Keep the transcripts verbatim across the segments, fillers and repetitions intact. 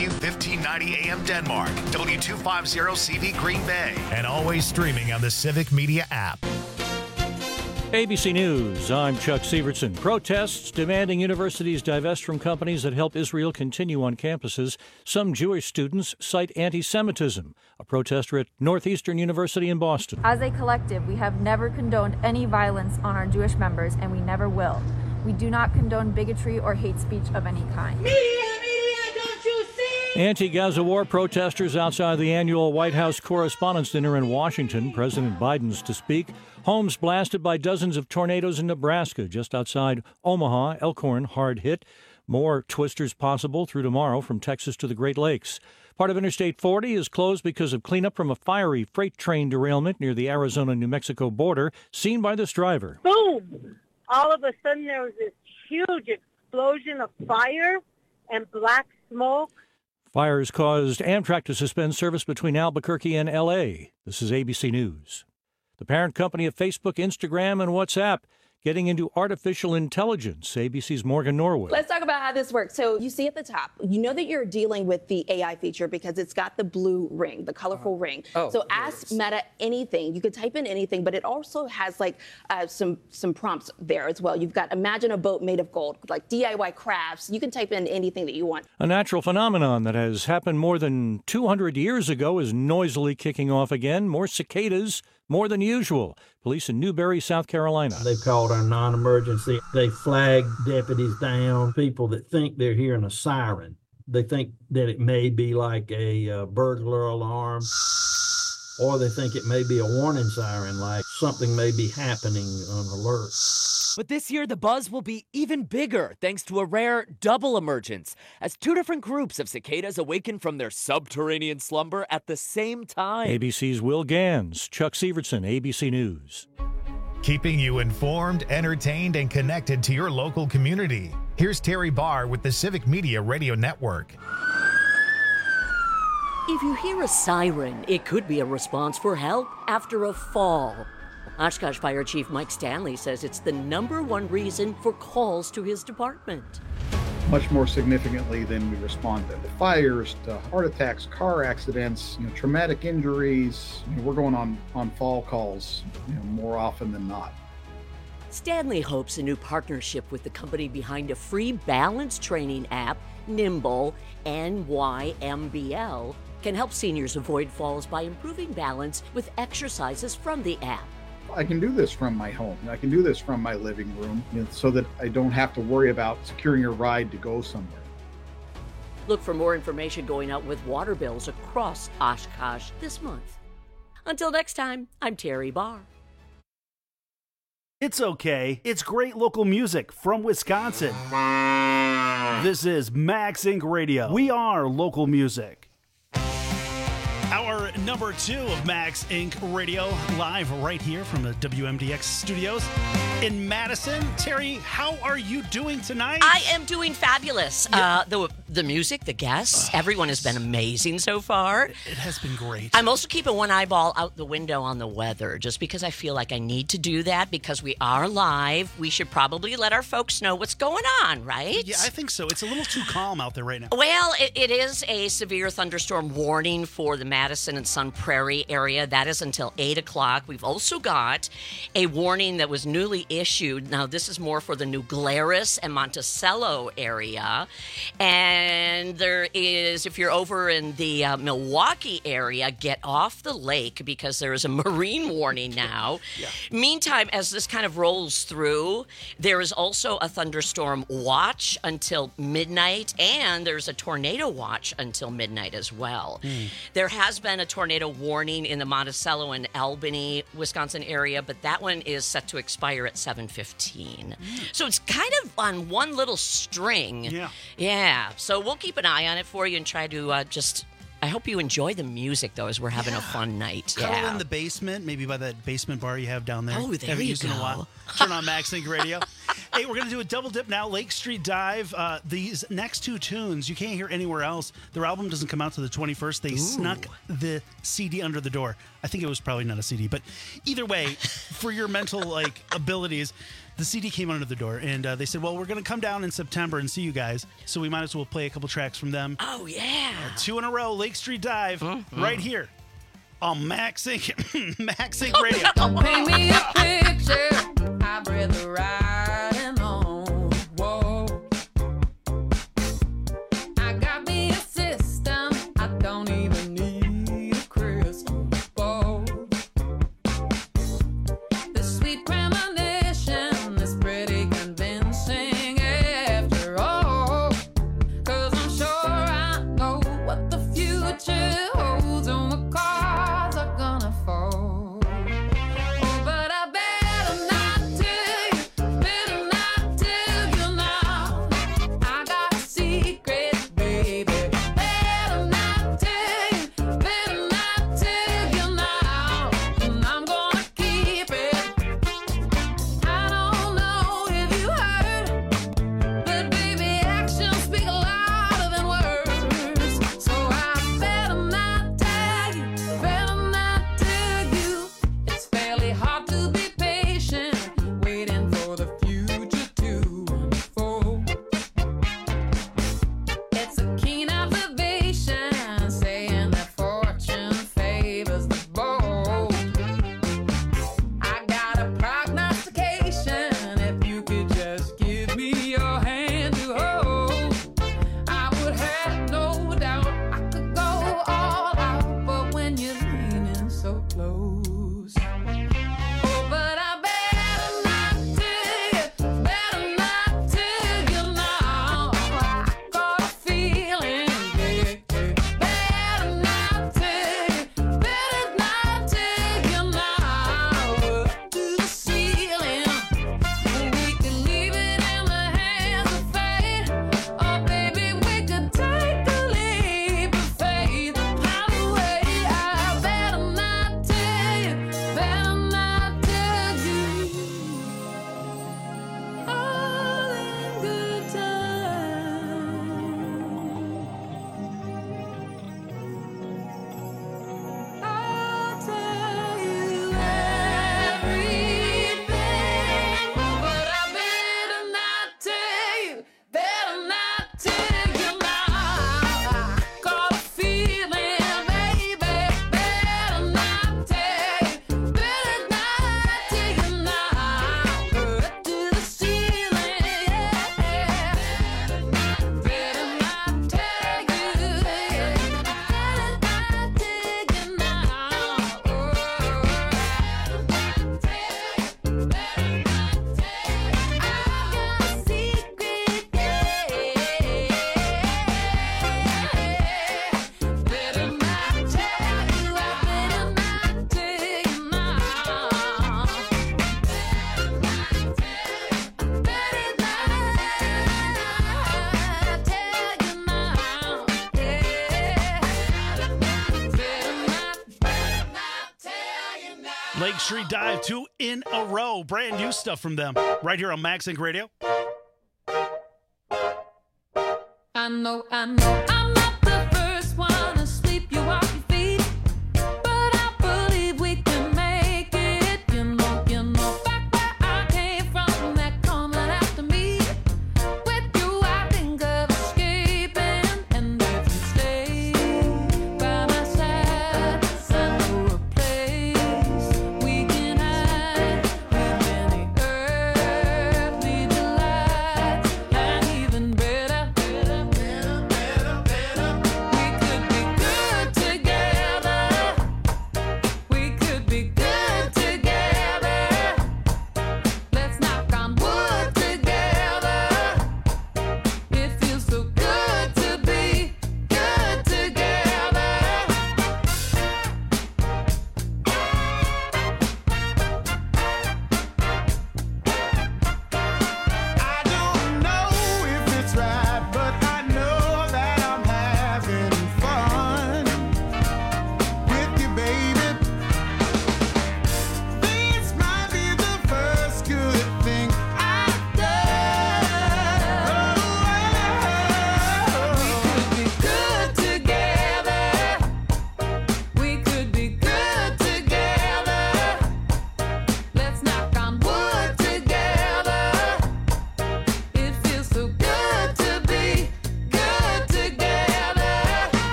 W fifteen ninety A M Denmark, W two fifty C V Green Bay, and always streaming on the Civic Media app. A B C News, I'm Chuck Severson. Protests demanding universities divest from companies that help Israel continue on campuses. Some Jewish students cite anti-Semitism. A protester at Northeastern University in Boston. As a collective, we have never condoned any violence on our Jewish members, and we never will. We do not condone bigotry or hate speech of any kind. Media, media, don't you see? Anti-Gaza war protesters outside the annual White House Correspondents' Dinner in Washington. President Biden's to speak. Homes blasted by dozens of tornadoes in Nebraska, just outside Omaha. Elkhorn hard hit. More twisters possible through tomorrow from Texas to the Great Lakes. Part of Interstate forty is closed because of cleanup from a fiery freight train derailment near the Arizona-New Mexico border, seen by this driver. Boom! All of a sudden there was this huge explosion of fire and black smoke. Fires caused Amtrak to suspend service between Albuquerque and L A. This is A B C News. The parent company of Facebook, Instagram, and WhatsApp getting into artificial intelligence. A B C's Morgan Norwood. Let's talk about how this works. So you see at the top, you know that you're dealing with the A I feature because it's got the blue ring, the colorful uh, ring. Oh, so ask yes. Meta anything. You could type in anything, but it also has like uh, some some prompts there as well. You've got imagine a boat made of gold, like D I Y crafts. You can type in anything that you want. A natural phenomenon that has happened more than two hundred years ago is noisily kicking off again. More cicadas, more than usual. Police in Newberry, South Carolina. They've called our non-emergency. They flag deputies down, people that think they're hearing a siren. They think that it may be like a uh, burglar alarm, or they think it may be a warning siren, like something may be happening on alert. But this year, the buzz will be even bigger thanks to a rare double emergence, as two different groups of cicadas awaken from their subterranean slumber at the same time. A B C's Will Gans, Chuck Severson, A B C News. Keeping you informed, entertained, and connected to your local community. Here's Terry Barr with the Civic Media Radio Network. If you hear a siren, it could be a response for help after a fall. Oshkosh Fire Chief Mike Stanley says it's the number one reason for calls to his department. Much more significantly than we respond to fires, to heart attacks, car accidents, you know, traumatic injuries. You know, we're going on, on fall calls, you know, more often than not. Stanley hopes a new partnership with the company behind a free balance training app, Nimble, N Y M B L, can help seniors avoid falls by improving balance with exercises from the app. I can do this from my home. I can do this from my living room, you know, so that I don't have to worry about securing a ride to go somewhere. Look for more information going out with water bills across Oshkosh this month. Until next time, I'm Terry Barr. It's okay. It's great local music from Wisconsin. This is Max Incorporated. Radio. We are local music. Our number two of Max Incorporated. Radio, live right here from the W M D X studios in Madison. Terry, how are you doing tonight? I am doing fabulous. Yeah. Uh, the the music, the guests, uh, everyone has been amazing so far. It has been great. I'm also keeping one eyeball out the window on the weather, just because I feel like I need to do that because we are live. We should probably let our folks know what's going on, right? Yeah, I think so. It's a little too calm out there right now. Well, it, it is a severe thunderstorm warning for the Madison and Sun Prairie area. That is until eight o'clock. We've also got a warning that was newly issued. Now, this is more for the New Glarus and Monticello area. And there is, if you're over in the uh, Milwaukee area, get off the lake because there is a marine warning now. Yeah. Meantime, as this kind of rolls through, there is also a thunderstorm watch until midnight, and there's a tornado watch until midnight as well. Mm. There has been a tornado warning in the Monticello and Albany, Wisconsin area, but that one is set to expire at seven fifteen. Mm. So it's kind of on one little string. Yeah. Yeah. So we'll keep an eye on it for you and try to uh, just... I hope you enjoy the music, though, as we're having yeah. a fun night. Cuddle yeah. in the basement, maybe by that basement bar you have down there. Oh, there Haven't you used go. In a while. Turn on Max Inc Radio. Hey, we're going to do a double dip now. Lake Street Dive. Uh, these next two tunes, you can't hear anywhere else. Their album doesn't come out to the twenty-first. They Ooh. snuck the C D under the door. I think it was probably not a C D, but either way, for your mental like abilities, the C D came under the door, and uh, they said, well, we're going to come down in September and see you guys, so we might as well play a couple tracks from them. Oh, yeah. Uh, two in a row, Lake Street Dive, mm-hmm. right here on Max Inc. Max Inc. Radio. Paint me a picture, I've read the writing on the wall. I got me a system, I don't even need a crystal ball. The sweet premonition is pretty convincing after all, 'cause I'm sure I know what the future holds on the cards are gonna fall. Oh, but I better not tell you, better not tell you now. I got a secret, baby. Better not tell you, better not tell you now. And I'm gonna keep it. I don't know if you heard, but baby, actions speak louder than words. So I better not tell you, better not tell you. It's fairly hard to be patient, waiting for the future to unfold. It's a keen observation, saying that fortune favors the bold. I got a prognostication, if you could just give me your hand to hold, I would have no doubt I could go all out, but when you're leaning so close, oh, but I better not tell you, better not tell you now. I got a feeling, yeah, yeah. Better not tell you, better not tell you now. Up to the ceiling, we can leave it in the hands of fate. Oh, baby, we could take a leap of faith. Either way, I better not tell you, better not tell you. All in good time. I'll tell you everything, but I better not tell you, better not tell you now. I got a feeling, baby, better not tell you, better not tell you now. Up to the ceiling, yeah. Better not tell you, better not tell you Lake Street Dive, two in a row. Brand new stuff from them, right here on Max Inc. Radio. I know, I know, I'm not the first one to sweep you off your feet, but I believe we can make it. You know, you know, back where I came from, that coming after me. With you, I think of escaping, and if you stay by my side, I know a place we can hide with many earthly delights, and even better, better, better, better, better.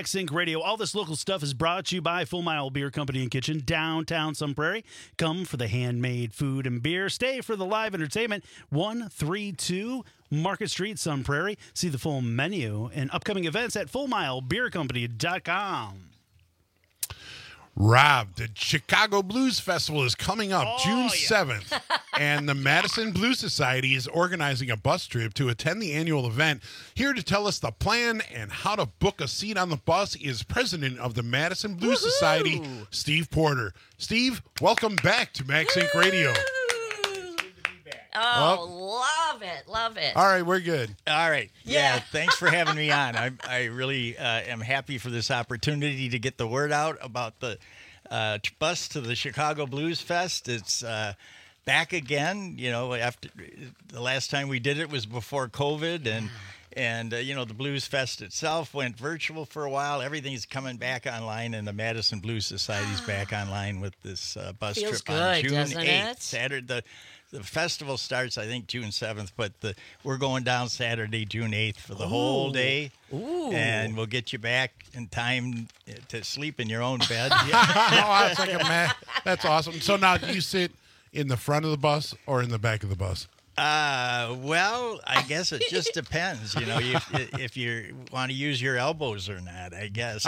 Max Sync Radio. All this local stuff is brought to you by Full Mile Beer Company and Kitchen, downtown Sun Prairie. Come for the handmade food and beer. Stay for the live entertainment. one three two Market Street, Sun Prairie. See the full menu and upcoming events at full mile beer company dot com. Rob, the Chicago Blues Festival is coming up Oh, June yeah. seventh, and the Madison Blues Society is organizing a bus trip to attend the annual event. Here to tell us the plan and how to book a seat on the bus is president of the Madison Blues Society, Steve Porter. Steve, welcome back to Max Inc Radio. Oh, love it. Love it. All right, we're good. All right. Yeah. Yeah. Thanks for having me on. I, I really uh, am happy for this opportunity to get the word out about the uh, t- bus to the Chicago Blues Fest. It's uh, back again. You know, after the last time we did it was before COVID, and and uh, you know, the Blues Fest itself went virtual for a while. Everything's coming back online, and the Madison Blues Society's back online with this uh, bus Feels trip on good, June doesn't eighth, it? Saturday. The, The festival starts, I think, June seventh, but the, we're going down Saturday, June eighth for the whole Ooh. day. Ooh. And we'll get you back in time to sleep in your own bed. Oh, that's, like a ma- that's awesome. So now, do you sit in the front of the bus or in the back of the bus? Uh, well, I guess it just depends, you know, if, if you want to use your elbows or not, I guess.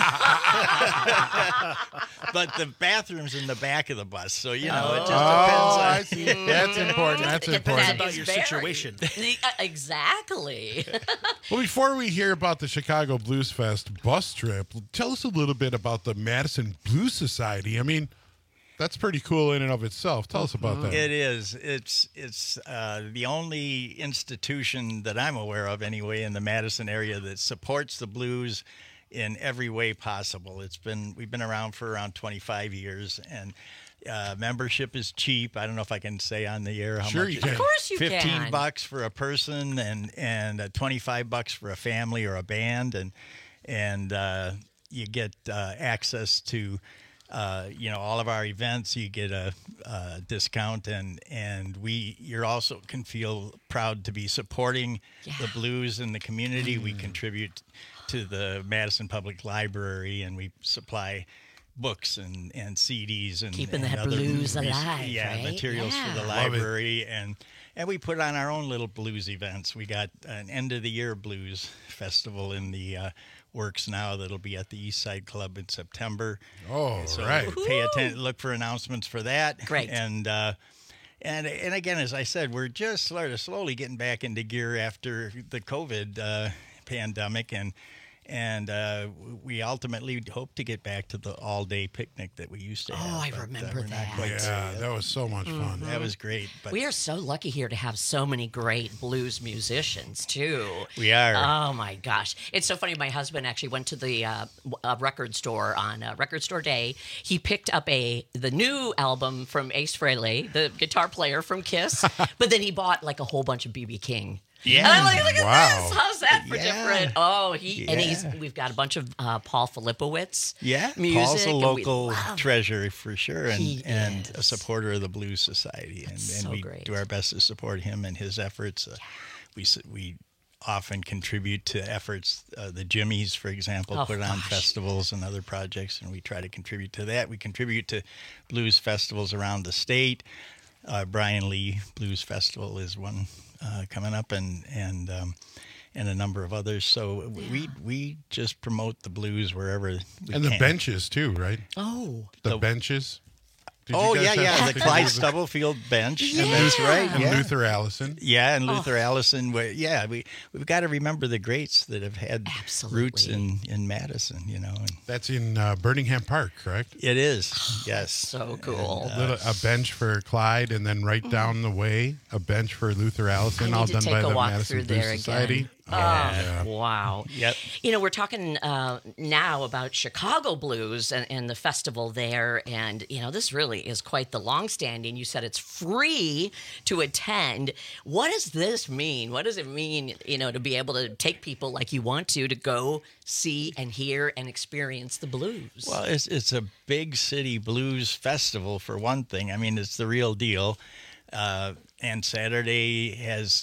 But the bathroom's in the back of the bus, so, you know, it just depends. Oh, on, I see. That's important. That's Depends important. about your Very- situation. Uh, exactly. Well, before we hear about the Chicago Blues Fest bus trip, tell us a little bit about the Madison Blues Society. I mean, that's pretty cool in and of itself. Tell us about that. It is. It's it's uh, the only institution that I'm aware of, anyway, in the Madison area that supports the blues in every way possible. It's been we've been around for around twenty-five years, and uh, membership is cheap. I don't know if I can say on the air how Sure much. you it can. is. Of course you Fifteen can. bucks for a person, and and uh, twenty-five bucks for a family or a band, and and uh, you get uh, access to. Uh, you know, all of our events, you get a, a discount, and and we you're also can feel proud to be supporting the blues in the community. We contribute to the Madison Public Library, and we supply books and, and C Ds and Keeping and that other blues res- alive, yeah, right? materials for the Yeah. Love it. library, and and we put on our own little blues events. We got an end of the year blues festival in the uh, works now that'll be at the East Side Club in September. Oh, so right. pay attention, look for announcements for that. Great. And uh, and and again, as I said, we're just sort of slowly getting back into gear after the COVID uh, pandemic, and and uh, we ultimately hope to get back to the all-day picnic that we used to have. Oh, I but, uh, remember we're not that. quite Yeah, there yet. that was so much fun. That was great. But We are so lucky here to have so many great blues musicians, too. We are. Oh, my gosh. It's so funny. My husband actually went to the uh, w- uh, record store on uh, Record Store Day. He picked up a the new album from Ace Frehley, the guitar player from Kiss, but then he bought like a whole bunch of B B King. Yeah. And I'm like, look at Wow. this. How's that for Yeah. different? Oh, he and he's Yeah. we've got a bunch of uh, Paul Filipowicz Yeah, music. Paul's a and we local love treasure for sure, and He and a is. supporter of the Blues Society, and, and so we great. do our best to support him and his efforts. Uh, we s- we often contribute to efforts. Uh, the Jimmies, for example, Oh, put on gosh. festivals and other projects, and we try to contribute to that. We contribute to blues festivals around the state. Uh, Brian Lee Blues Festival is one uh, coming up, and and um, and a number of others. So we we just promote the blues wherever we And the can. benches, too, right? Oh. The, The- benches. Did you Oh guys yeah, have yeah, the something to Clyde do with- Stubblefield bench. Yeah. And that's right. And Yeah. Luther Allison. Yeah, and Oh. Luther Allison. wa- Yeah, we we've got to remember the greats that have had roots in, in Madison. You know, and That's in uh, Birmingham Park, correct? it is. Yes, So cool. A, little, a bench for Clyde, and then right down the way, a bench for Luther Allison, I need all to done take by a the walk Madison through Blues there Society. again. Oh, Oh, yeah. wow. Yep. You know, we're talking uh, now about Chicago Blues and, and the festival there. And, you know, this really is quite the longstanding. You said it's free to attend. What does this mean? What does it mean, you know, to be able to take people like you want to, to go see and hear and experience the blues? Well, it's it's a big city blues festival for one thing. I mean, it's the real deal. Uh, and Saturday has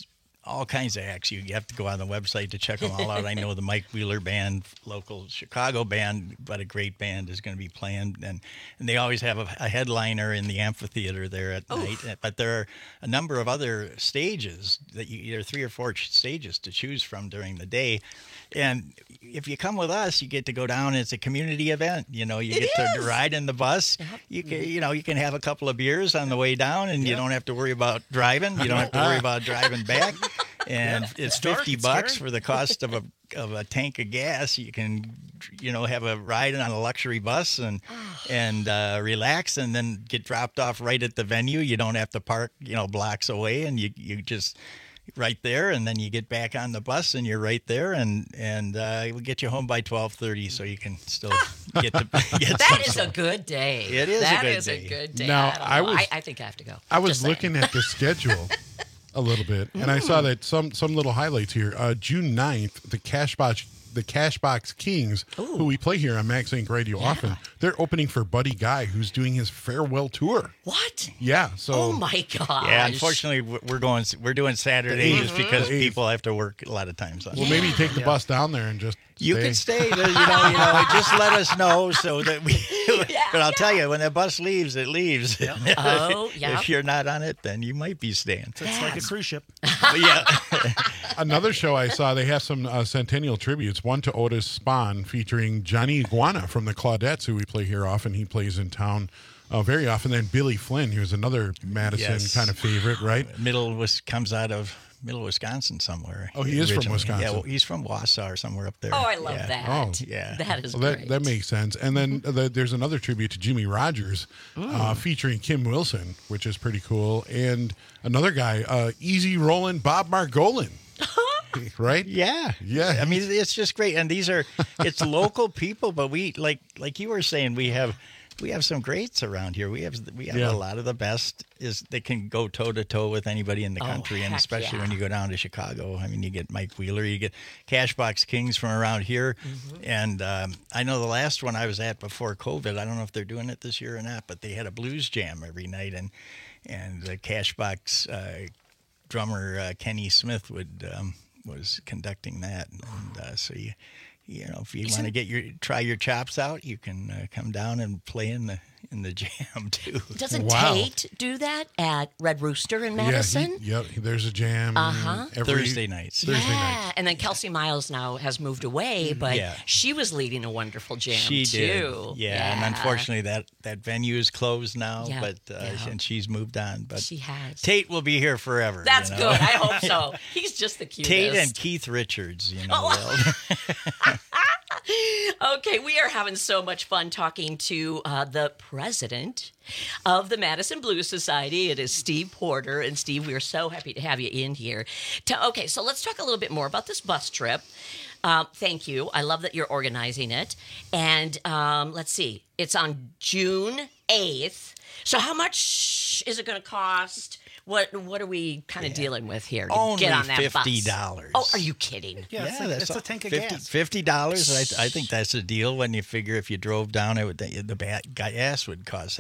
all kinds of acts. You you have to go on the website to check them all out. I know the Mike Wheeler Band, local Chicago band, but a great band is going to be playing. And, and they always have a, a headliner in the amphitheater there at Oof. night. But there are a number of other stages that you, there are three or four ch- stages to choose from during the day. And if you come with us, you get to go down. It's a community event. You know, you It get is. to ride in the bus. You can, you know, you can have a couple of beers on the way down, and you don't have to worry about driving. You don't have to worry about driving back. And it's It's dark, fifty it's bucks scary. for the cost of a of a tank of gas. You can, you know, have a ride on a luxury bus and and uh, relax, and then get dropped off right at the venue. You don't have to park, you know, blocks away, and you you just right there, and then you get back on the bus, and you're right there, and and uh, we'll get you home by twelve thirty, so you can still get to get. That some is a sun. good day. It is a That good is day. a good day. Now, I, don't I know. was- I, I think I have to go. I was Just saying. looking at the schedule a little bit, and I saw that some some little highlights here. Uh, June ninth, the Cashbox the Cashbox Kings, who we play here on Max Inc Radio often, they're opening for Buddy Guy, who's doing his farewell tour. What? Yeah. So. Oh my gosh. Yeah, unfortunately, we're going. We're doing Saturday just because The eighth. people have to work a lot of times. On Well, Saturday. maybe take the bus down there and just. You stay. can stay. There, you know, you know. Just let us know so that we. but I'll tell you, when the bus leaves, it leaves. Oh, yeah. If you're not on it, then you might be staying. It's like a cruise ship. But yeah. Another show I saw, they have some uh, Centennial tributes. One to Otis Spahn featuring Johnny Iguana from the Claudettes, who we play here often. He plays in town uh, very often. Then Billy Flynn, who was another Madison Yes. kind of favorite, right? Middle was comes out of Middle Wisconsin somewhere. Oh, he is from originally. Wisconsin. Yeah, well, he's from Wausau or somewhere up there. Oh, I love yeah. that. Oh. Yeah. That is Well, that, great. that makes sense. And then the, there's another tribute to Jimmy Rogers uh, featuring Kim Wilson, which is pretty cool. And another guy, uh, Easy Rollin' Bob Margolin. Right? Yeah. Yeah. I mean, it's just great. And these are, it's local people, but we, like, like you were saying, we have, we have some greats around here. We have, we have Yeah. a lot of the best is they can go toe to toe with anybody in the Oh, country. And heck especially yeah. when you go down to Chicago, I mean, you get Mike Wheeler, you get Cashbox Kings from around here. Mm-hmm. And um, I know the last one I was at before COVID, I don't know if they're doing it this year or not, but they had a blues jam every night. And, and the Cashbox uh, drummer, uh, Kenny Smith would, um, was conducting that, and uh, so you, you know, if you want to get your try your chops out, you can uh, come down and play in the in the jam too. Doesn't Wow. Tate do that at Red Rooster in Yeah, Madison? he, yep, there's a jam Uh-huh. every Thursday nights. Thursday yeah, nights. and then Kelsey Miles now has moved away, but Yeah. she was leading a wonderful jam She too. did, yeah, and unfortunately that that venue is closed now, Yeah, but uh, yeah. and she's moved on. But she has. Tate will be here forever. That's you know? good. I hope so. He's just the cutest. Tate and Keith Richards, you know. Oh. they'll- Okay, we are having so much fun talking to uh, the president of the Madison Blues Society. It is Steve Porter. And Steve, we are so happy to have you in here. To, okay, so let's talk a little bit more about this bus trip. Uh, thank you. I love that you're organizing it. And um, let's see, it's on June eighth. So how much is it going to cost? What what are we kind of yeah. dealing with here to Only get on that fifty bus? dollars. Oh, are you kidding? Yeah, it's, yeah, like, that's it's all- a tank of fifty, gas. Fifty dollars. I, I think that's a deal when you figure if you drove down, it would the, the ba- gas would cost